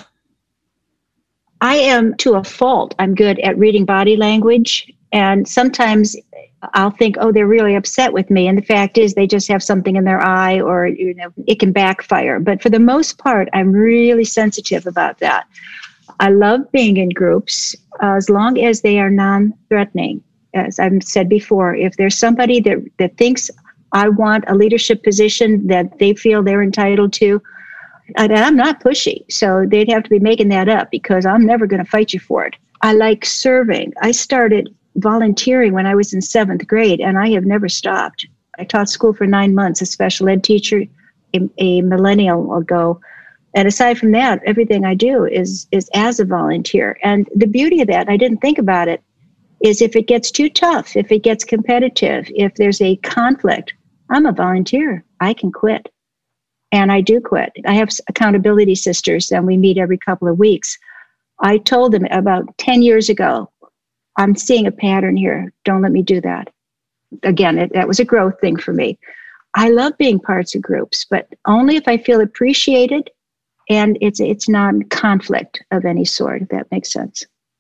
I am, to a fault, I'm good at reading body language. And sometimes I'll think, oh, they're really upset with me. And the fact is they just have something in their eye, or, you know, it can backfire. But for the most part, I'm really sensitive about that. I love being in groups uh, as long as they are non-threatening. As I've said before, if there's somebody that, that thinks I want a leadership position that they feel they're entitled to, and I'm not pushy, so they'd have to be making that up because I'm never going to fight you for it. I like serving. I started volunteering when I was in seventh grade, and I have never stopped. I taught school for nine months, a special ed teacher, a, a millennial ago. And aside from that, everything I do is is as a volunteer. And the beauty of that, I didn't think about it, is if it gets too tough, if it gets competitive, if there's a conflict, I'm a volunteer. I can quit. And I do quit. I have accountability sisters, and we meet every couple of weeks. I told them about ten years ago, I'm seeing a pattern here. Don't let me do that. Again, it, that was a growth thing for me. I love being parts of groups, but only if I feel appreciated and it's it's non-conflict of any sort, if that makes sense.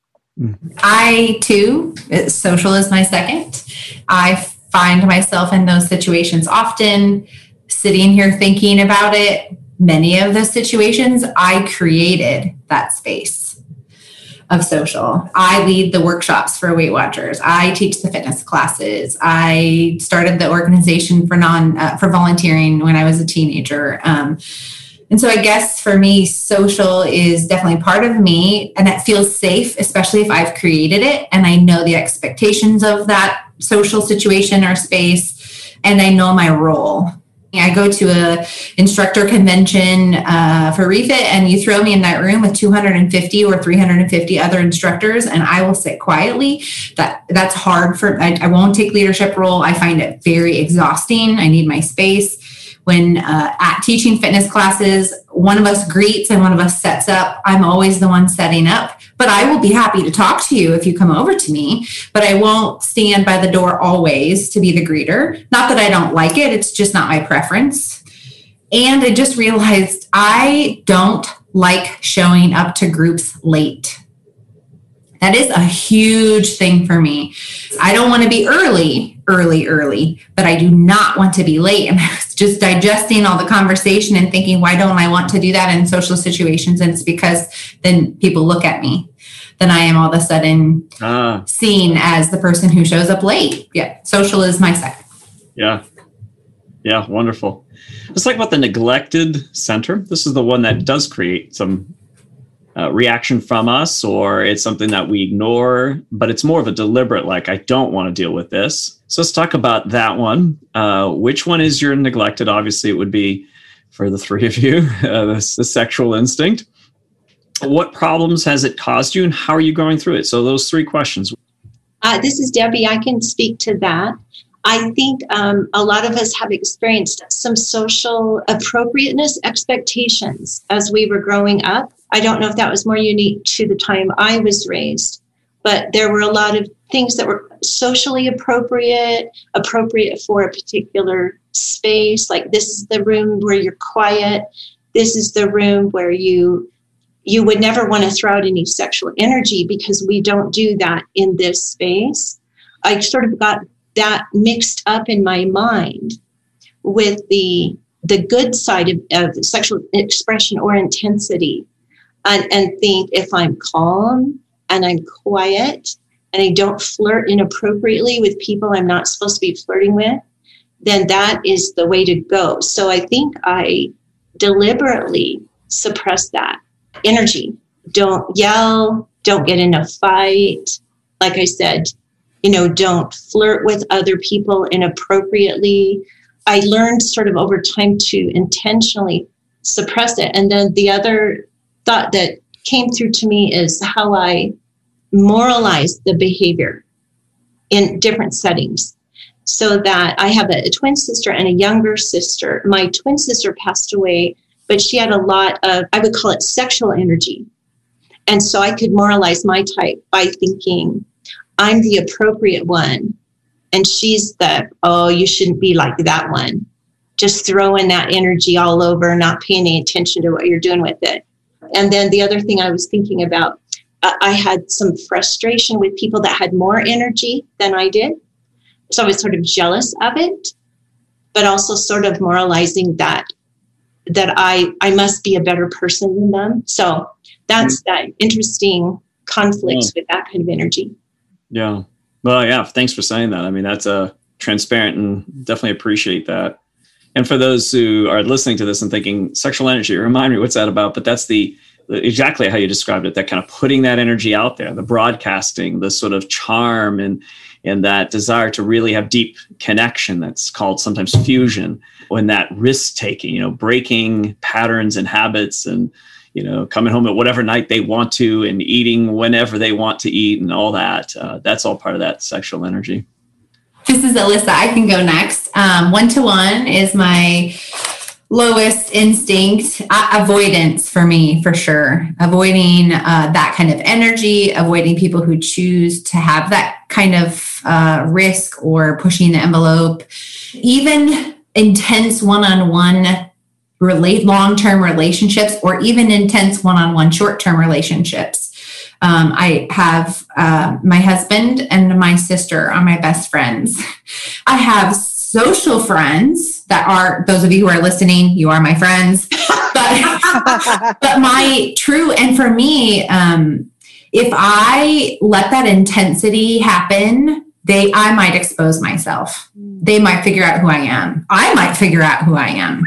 I, too, social is my second. I find myself in those situations often, sitting here thinking about it. Many of those situations, I created that space of social. I lead the workshops for Weight Watchers. I teach the fitness classes. I started the organization for non uh, for volunteering when I was a teenager. Um, and so I guess for me, social is definitely part of me, and it feels safe, especially if I've created it and I know the expectations of that social situation or space, and I know my role. I go to a instructor convention uh, for Refit, and you throw me in that room with two hundred fifty or three hundred fifty other instructors, and I will sit quietly. That that's hard for. I, I won't take leadership role. I find it very exhausting. I need my space. When uh, at teaching fitness classes, one of us greets and one of us sets up. I'm always the one setting up, but I will be happy to talk to you if you come over to me, but I won't stand by the door always to be the greeter. Not that I don't like it. It's just not my preference. And I just realized I don't like showing up to groups late. That is a huge thing for me. I don't want to be early, early, early, but I do not want to be late. And I was just digesting all the conversation and thinking, why don't I want to do that in social situations? And it's because then people look at me. Then I am all of a sudden ah. seen as the person who shows up late. Yeah, social is my second. Yeah. Yeah, wonderful. Let's talk about the neglected center. This is the one that does create some Uh, reaction from us, or it's something that we ignore, but it's more of a deliberate, like, I don't want to deal with this. So let's talk about that one. Uh, which one is your neglected? Obviously, it would be for the three of you, uh, the, the sexual instinct. What problems has it caused you, and how are you going through it? So those three questions. Uh, this is Debbie. I can speak to that. I think um, a lot of us have experienced some social appropriateness expectations as we were growing up. I don't know if that was more unique to the time I was raised, but there were a lot of things that were socially appropriate, appropriate for a particular space. Like, this is the room where you're quiet. This is the room where you you would never want to throw out any sexual energy because we don't do that in this space. I sort of got that mixed up in my mind with the the good side of, of sexual expression or intensity. And, and think if I'm calm and I'm quiet and I don't flirt inappropriately with people I'm not supposed to be flirting with, then that is the way to go. So I think I deliberately suppressed that. energy. Don't yell, don't get in a fight. Like I said, you know, don't flirt with other people inappropriately. I learned sort of over time to intentionally suppress it. And then the other thought that came through to me is how I moralize the behavior in different settings. So that I have a, a twin sister and a younger sister. My twin sister passed away, but she had a lot of, I would call it sexual energy. And so I could moralize my type by thinking, I'm the appropriate one. And she's the, oh, you shouldn't be like that one. Just throwing that energy all over, not paying any attention to what you're doing with it. And then the other thing I was thinking about, uh, I had some frustration with people that had more energy than I did. So I was sort of jealous of it, but also sort of moralizing that that I, I must be a better person than them. So that's mm-hmm. that interesting conflicts yeah. with that kind of energy. Yeah. Well, yeah. Thanks for saying that. I mean, that's a transparent and definitely appreciate that. And for those who are listening to this and thinking sexual energy, remind me what's that about? But that's the exactly how you described it, that kind of putting that energy out there, the broadcasting, the sort of charm and and that desire to really have deep connection that's called sometimes fusion, when that risk-taking, you know, breaking patterns and habits and, you know, coming home at whatever night they want to and eating whenever they want to eat and all that. Uh, that's all part of that sexual energy. This is Alyssa. I can go next. Um, one-to-one is my lowest instinct, uh, avoidance for me, for sure. Avoiding uh, that kind of energy, avoiding people who choose to have that kind of uh, risk or pushing the envelope. Even intense one-on-one relate long-term relationships, or even intense one-on-one short-term relationships. Um, I have uh, my husband and my sister are my best friends. I have social friends that are, those of you who are listening, you are my friends. But, but my true, and for me, um, if I let that intensity happen, they, I might expose myself. They might figure out who I am. I might figure out who I am.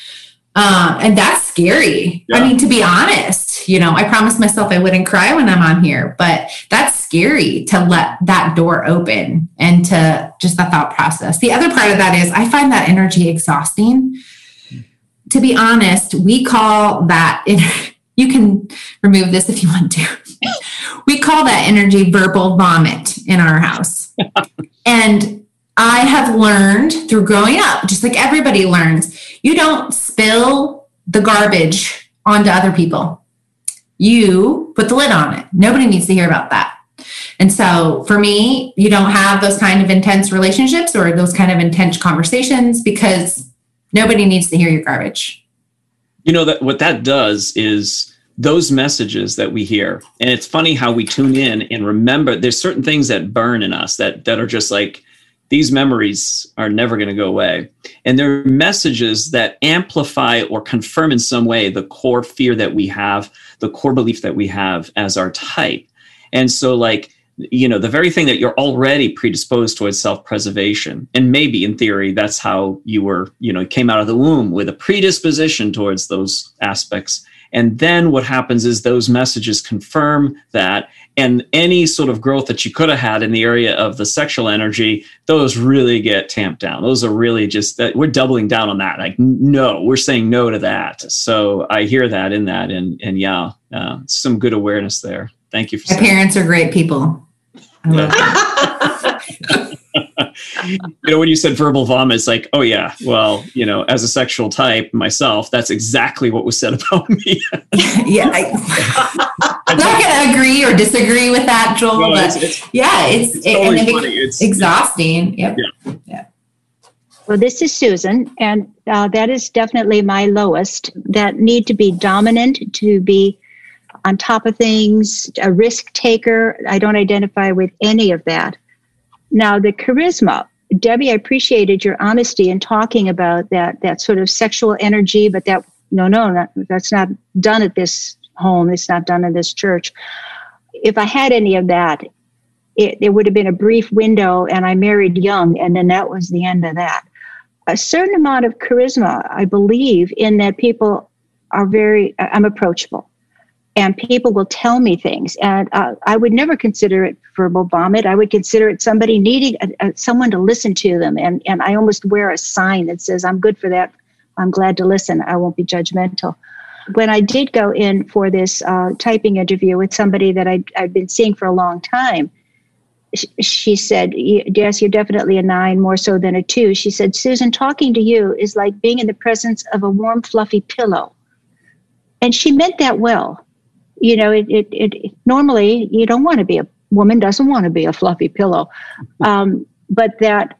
Um, and that's scary. Yeah. I mean, to be honest, you know, I promised myself I wouldn't cry when I'm on here, but that's scary to let that door open and to just the thought process. The other part of that is I find that energy exhausting. To be honest, we call that, you can remove this if you want to. We call that energy verbal vomit in our house. And I have learned through growing up, just like everybody learns, you don't spill the garbage onto other people. You put the lid on it. Nobody needs to hear about that. And so for me, you don't have those kind of intense relationships or those kind of intense conversations because nobody needs to hear your garbage. You know, that what that does is those messages that we hear, and it's funny how we tune in and remember there's certain things that burn in us that that are just like, these memories are never going to go away. And they're messages that amplify or confirm in some way the core fear that we have, the core belief that we have as our type. And so like, you know, the very thing that you're already predisposed towards self-preservation, and maybe in theory, that's how you were, you know, came out of the womb with a predisposition towards those aspects. And then what happens is those messages confirm that, and any sort of growth that you could have had in the area of the sexual energy, those really get tamped down. Those are really just that we're doubling down on that. Like, no, we're saying no to that. So I hear that in that. And, and yeah, uh, some good awareness there. Thank you for My parents that. Are great people. I love that. You know, when you said verbal vomit, it's like, oh yeah, well, you know, as a sexual type myself, that's exactly what was said about me. Yeah, I, I'm not going to agree or disagree with that, Joel. No, but it's, it's, yeah, it's, it's, totally it, it, it's exhausting. Yep. Yeah. yeah. Well, this is Susan, and uh, that is definitely my lowest. That need to be dominant, to be on top of things, a risk taker. I don't identify with any of that. Now, the charisma, Debbie, I appreciated your honesty in talking about that that sort of sexual energy, but that, no, no, not, that's not done at this home. It's not done in this church. If I had any of that, it, there would have been a brief window, and I married young, and then that was the end of that. A certain amount of charisma, I believe, in that people are very, I'm approachable. and people will tell me things. And uh, I would never consider it verbal vomit. I would consider it somebody needing a, a, someone to listen to them. And, and I almost wear a sign that says, I'm good for that. I'm glad to listen. I won't be judgmental. When I did go in for this uh, typing interview with somebody that I'd, I'd been seeing for a long time, sh- she said, yes, you're definitely a nine, more so than a two. She said, Susan, talking to you is like being in the presence of a warm, fluffy pillow. And she meant that well. You know, it, it, it normally you don't want to be a woman doesn't want to be a fluffy pillow. Um, but that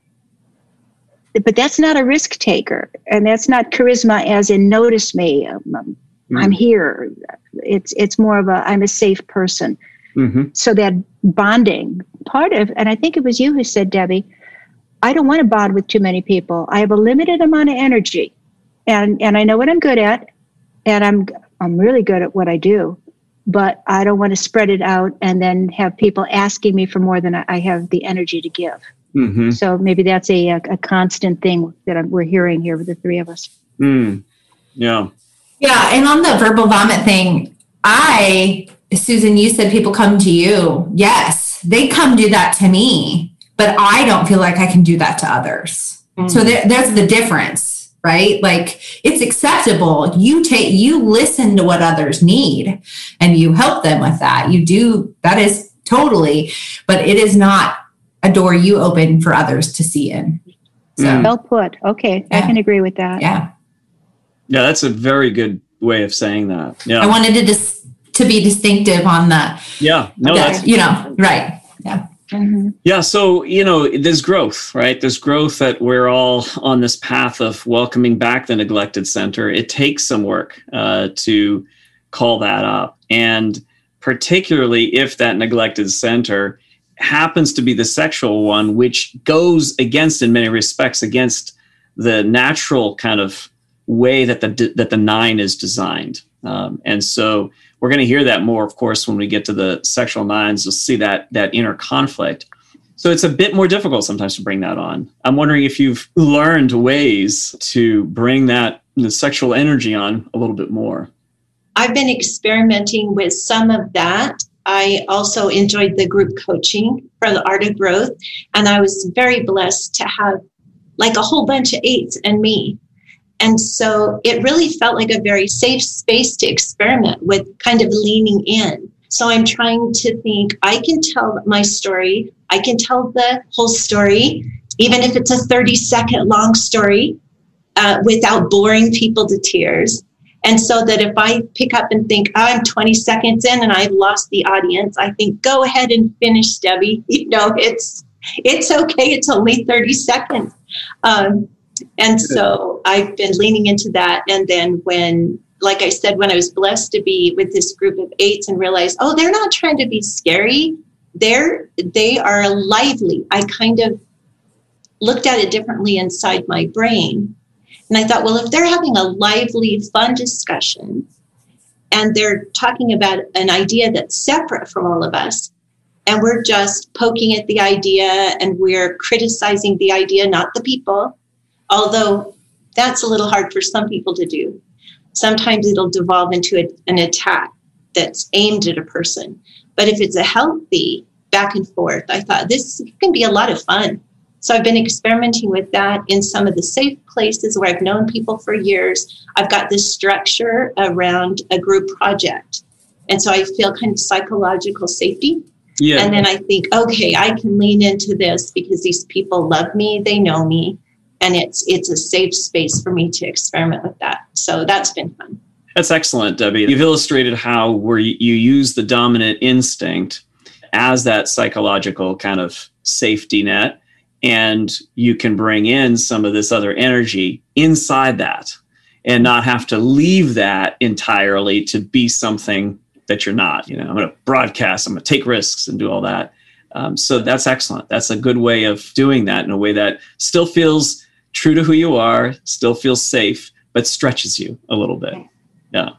But that's not a risk taker, and that's not charisma as in notice me. Um, mm. I'm here. It's it's more of a I'm a safe person. Mm-hmm. So that bonding part of, and I think it was you who said, Debbie, I don't want to bond with too many people. I have a limited amount of energy, and and I know what I'm good at, and I'm I'm really good at what I do, but I don't want to spread it out and then have people asking me for more than I have the energy to give. Mm-hmm. So maybe that's a, a, a constant thing that we're hearing here with the three of us. Mm. Yeah. Yeah. And on the verbal vomit thing, I, Susan, you said people come to you. Yes, they come do that to me, but I don't feel like I can do that to others. Mm-hmm. So there, there's the difference, right? Like it's acceptable. You take, you listen to what others need and you help them with that. You do, that is totally, but it is not a door you open for others to see in. So, mm. Well put. Okay. Yeah. I can agree with that. Yeah. Yeah. That's a very good way of saying that. Yeah. I wanted to dis- to be distinctive on that. Yeah. No, that, that's, you know, right. Yeah. Mm-hmm. Yeah. So, you know, there's growth, right? There's growth that we're all on this path of welcoming back the neglected center. It takes some work uh, to call that up. And particularly if that neglected center happens to be the sexual one, which goes against, in many respects, against the natural kind of way that the that the nine is designed. Um, and so we're going to hear that more, of course, when we get to the sexual nines. You'll see that that inner conflict. So it's a bit more difficult sometimes to bring that on. I'm wondering if you've learned ways to bring that the sexual energy on a little bit more. I've been experimenting with some of that. I also enjoyed the group coaching for the Art of Growth. And I was very blessed to have like a whole bunch of eights and me. And so it really felt like a very safe space to experiment with, kind of leaning in. So I'm trying to think, I can tell my story. I can tell the whole story, even if it's a thirty second long story, uh, without boring people to tears. And so that if I pick up and think, oh, I'm twenty seconds in and I've lost the audience, I think, go ahead and finish, Debbie. You know, it's it's okay. It's only thirty seconds. Um, and so I've been leaning into that. And then when, like I said, when I was blessed to be with this group of eights and realized, oh, they're not trying to be scary. They're, they are lively. I kind of looked at it differently inside my brain. And I thought, well, if they're having a lively, fun discussion and they're talking about an idea that's separate from all of us, and we're just poking at the idea and we're criticizing the idea, not the people, although that's a little hard for some people to do. Sometimes it'll devolve into a, an attack that's aimed at a person. But if it's a healthy back and forth, I thought this can be a lot of fun. So I've been experimenting with that in some of the safe places where I've known people for years. I've got this structure around a group project. And so I feel kind of psychological safety. Yeah. And then I think, okay, I can lean into this because these people love me, they know me, and it's it's a safe space for me to experiment with that. So that's been fun. That's excellent, Debbie. You've illustrated how where you use the dominant instinct as that psychological kind of safety net. And you can bring in some of this other energy inside that and not have to leave that entirely to be something that you're not. You know, I'm going to broadcast, I'm going to take risks and do all that. Um, so that's excellent. That's a good way of doing that in a way that still feels true to who you are, still feels safe, but stretches you a little bit. Yeah.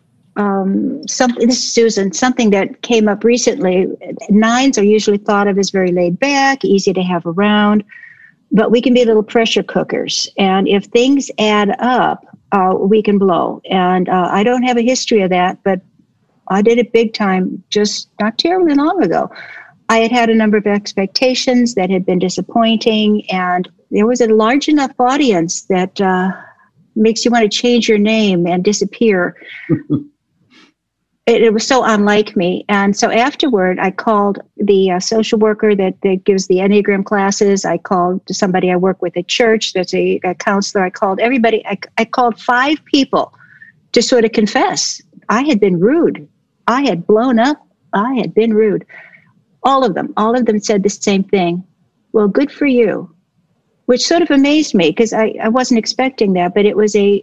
Um, something, this is Susan, something that came up recently. Nines are usually thought of as very laid back, easy to have around. But we can be little pressure cookers. And if things add up, uh, we can blow. And uh, I don't have a history of that, but I did it big time just not terribly long ago. I had had a number of expectations that had been disappointing, and there was a large enough audience that uh, makes you want to change your name and disappear. it, it was so unlike me. And so afterward, I called the uh, social worker that, that gives the Enneagram classes. I called somebody I work with at church. There's a, a counselor. I called everybody. I, I called five people to sort of confess. I had been rude. I had blown up. I had been rude. All of them, all of them said the same thing. Well, good for you, which sort of amazed me because I, I wasn't expecting that, but it was a,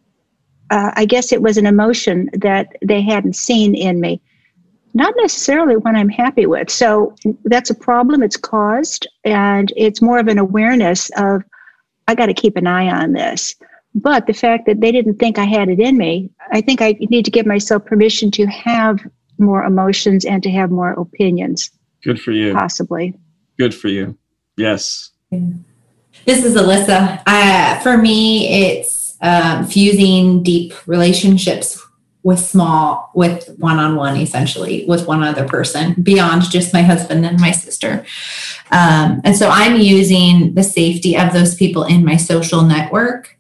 uh, I guess it was an emotion that they hadn't seen in me. Not necessarily one I'm happy with. So that's a problem it's caused, and it's more of an awareness of, I got to keep an eye on this. But the fact that they didn't think I had it in me, I think I need to give myself permission to have more emotions and to have more opinions. Good for you. Possibly. Good for you. Yes. This is Alyssa. Uh, for me, it's um, fusing deep relationships with small, with one-on-one, essentially, with one other person beyond just my husband and my sister. Um, and so I'm using the safety of those people in my social network.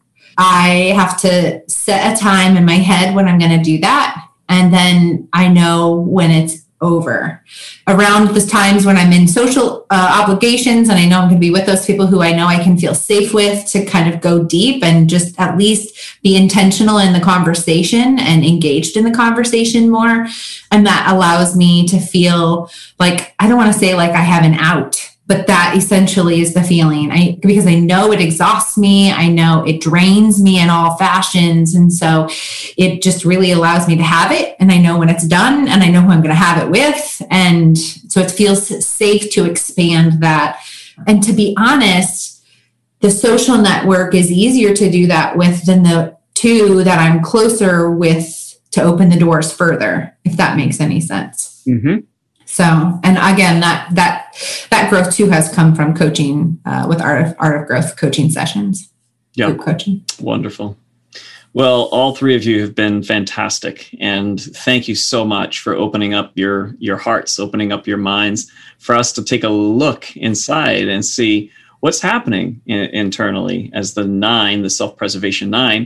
I have to set a time in my head when I'm going to do that. And then I know when it's over. Around the times when I'm in social uh, obligations and I know I'm going to be with those people who I know I can feel safe with to kind of go deep and just at least be intentional in the conversation and engaged in the conversation more. And that allows me to feel like, I don't want to say like I have an out, but that essentially is the feeling. I because I know it exhausts me. I know it drains me in all fashions. And so it just really allows me to have it. And I know when it's done and I know who I'm going to have it with. And so it feels safe to expand that. And to be honest, the social network is easier to do that with than the two that I'm closer with to open the doors further, if that makes any sense. Mm-hmm. So, and again, that that that growth too has come from coaching uh, with Art of, Art of Growth coaching sessions, yeah. Group coaching. Wonderful. Well, all three of you have been fantastic, and thank you so much for opening up your your hearts, opening up your minds, for us to take a look inside and see what's happening in, internally as the nine, the self-preservation nine,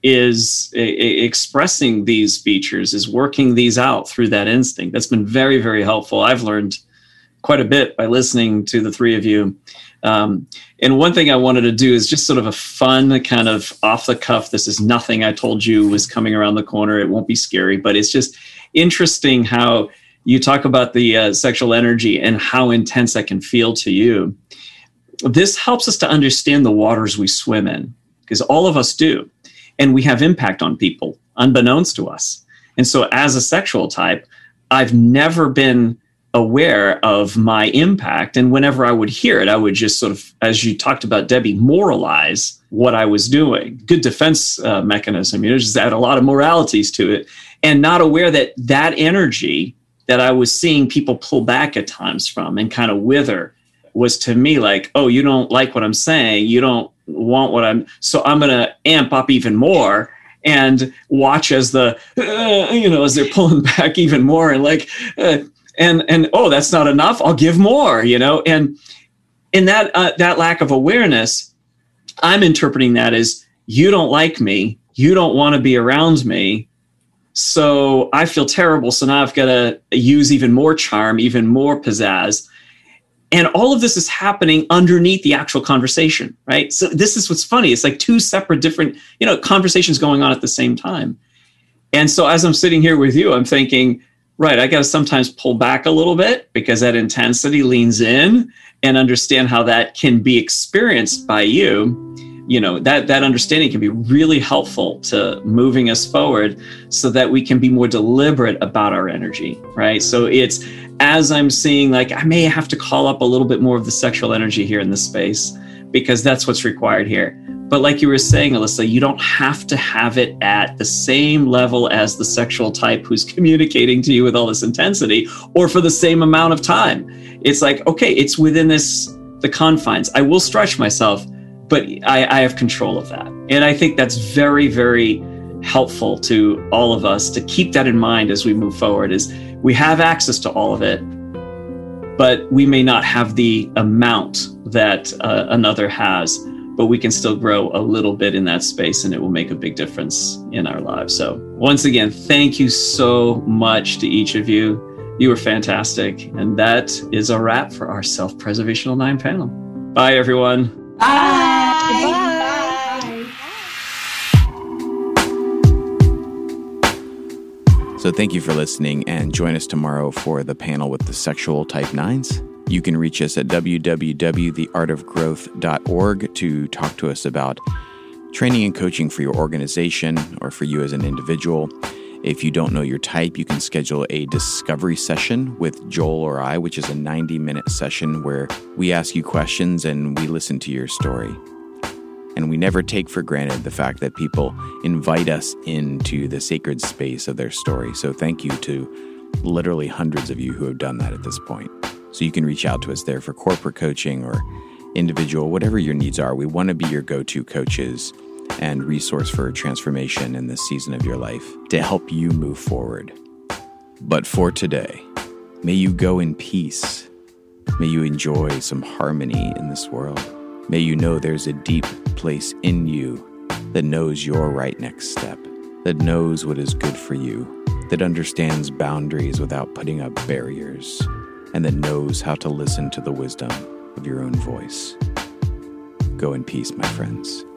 is a, a expressing these features, is working these out through that instinct. That's been very, very helpful. I've learned quite a bit by listening to the three of you. Um, and one thing I wanted to do is just sort of a fun kind of off the cuff. This is nothing I told you was coming around the corner. It won't be scary, but it's just interesting how you talk about the uh, sexual energy and how intense that can feel to you. This helps us to understand the waters we swim in, because all of us do. And we have impact on people unbeknownst to us. And so as a sexual type, I've never been aware of my impact. And whenever I would hear it, I would just sort of, as you talked about, Debbie, moralize what I was doing. Good defense uh, mechanism. You know, just add a lot of moralities to it. And not aware that that energy that I was seeing people pull back at times from and kind of wither was to me like, oh, you don't like what I'm saying. You don't want what I'm, so I'm going to amp up even more and watch as the, uh, you know, as they're pulling back even more and like, uh, and, and, oh, that's not enough. I'll give more, you know? And in that, uh, that lack of awareness, I'm interpreting that as you don't like me. You don't want to be around me. So I feel terrible. So now I've got to use even more charm, even more pizzazz. And all of this is happening underneath the actual conversation, right? So this is what's funny. It's like two separate different, you know, conversations going on at the same time. And so as I'm sitting here with you, I'm thinking, right, I got to sometimes pull back a little bit because that intensity leans in, and understand how that can be experienced by you. You know, that, that understanding can be really helpful to moving us forward so that we can be more deliberate about our energy, right? So it's, as I'm seeing, like, I may have to call up a little bit more of the sexual energy here in this space because that's what's required here. But like you were saying, Alyssa, you don't have to have it at the same level as the sexual type who's communicating to you with all this intensity or for the same amount of time. It's like, okay, it's within this, the confines. I will stretch myself, but I, I have control of that. And I think that's very, very helpful to all of us to keep that in mind as we move forward is we have access to all of it, but we may not have the amount that uh, another has, but we can still grow a little bit in that space and it will make a big difference in our lives. So once again, thank you so much to each of you. You were fantastic. And that is a wrap for our Self-Preservational Nine panel. Bye, everyone. Bye. Bye. So thank you for listening, and join us tomorrow for the panel with the sexual type nines. You can reach us at w w w dot the art of growth dot org to talk to us about training and coaching for your organization or for you as an individual. If you don't know your type, you can schedule a discovery session with Joel or I, which is a ninety-minute session where we ask you questions and we listen to your story. And we never take for granted the fact that people invite us into the sacred space of their story. So thank you to literally hundreds of you who have done that at this point. So you can reach out to us there for corporate coaching or individual, whatever your needs are. We want to be your go-to coaches and resource for transformation in this season of your life to help you move forward. But for today, may you go in peace. May you enjoy some harmony in this world. May you know there's a deep place in you that knows your right next step, that knows what is good for you, that understands boundaries without putting up barriers, and that knows how to listen to the wisdom of your own voice. Go in peace, my friends.